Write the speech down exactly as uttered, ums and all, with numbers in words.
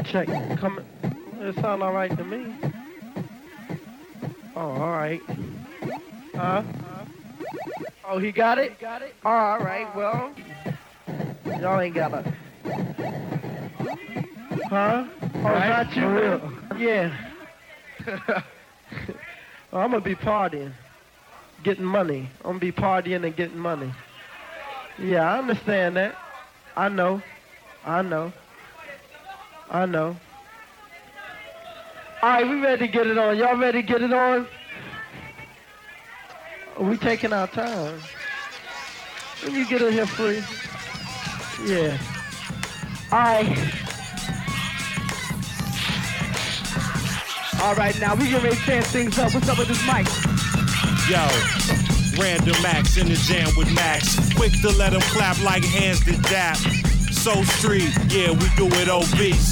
check. Come. It sound all right to me. Oh, all right. Huh? Oh, he got it? Oh, all right, well. Y'all ain't got a... Huh? Oh, Right? not you? For real? Yeah. Well, I'm going to be partying. Getting money. I'm going to be partying and getting money. Yeah, I understand that. I know. I know. I know. All right, we ready to get it on. Y'all ready to get it on? We taking our time. When you get in here free. Yeah. All right. All right, now we get ready to chance things up. What's up with this mic? Yo, Random Max in the jam with Max. Quick to let him clap like hands to dap. So street, yeah, we do it O B.